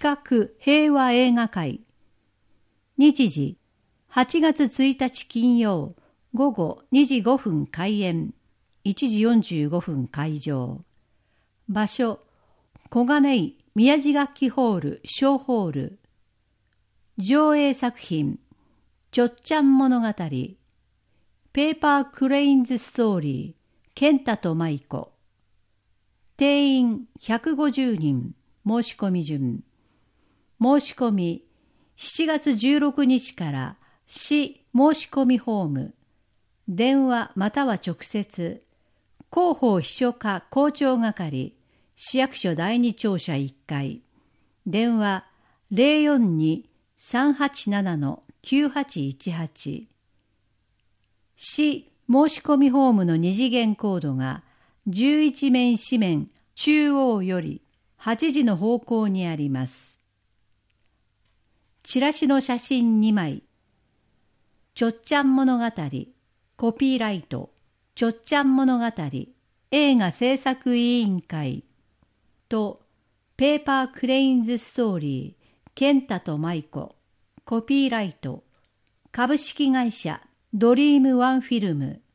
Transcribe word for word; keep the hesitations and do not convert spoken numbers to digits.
画平和映画会。日時はちがつついたち金曜午後にじごふん開演、いちじよんじゅうごふん会場。場所、小金井宮地楽器ホール小ホール。上映作品、ちょっちゃん物語、ペーパークレインズストーリー、健太と舞子。定員ひゃくごじゅうにん、申し込み順。申し込み、しちがつじゅうろくにちから市申し込みホーム、電話または直接、広報秘書課校長係、市役所だいに庁舎いっかい、電話 ゼロよんに さんはちなな きゅうはちいちはち。市申し込みホームの二次元コードがじゅういち面紙面中央よりはちじの方向にあります。チラシの写真にまい。ちょっちゃん物語、コピーライト、ちょっちゃん物語、映画制作委員会と、ペーパークレインズストーリー、健太と舞子、コピーライト、株式会社ドリームワンフィルム、